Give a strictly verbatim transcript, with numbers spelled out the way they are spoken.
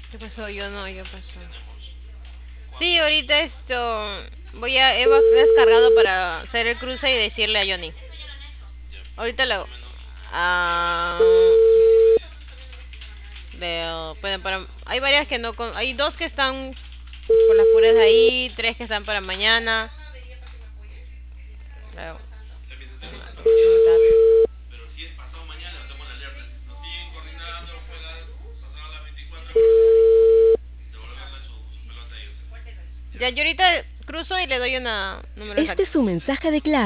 ¿Qué pasó? Yo no, ¿qué pasó? Sí, ahorita esto. Voy a. He baj- descargado para hacer el cruce y decirle a Johnny. Ahorita lo hago. Ah, veo. Bueno, para, hay varias que no. con- Hay dos que están por las puras de ahí. Tres que están para mañana. Veo. Ya, yo ahorita cruzo y le doy una número Este exacto. es su mensaje de clave.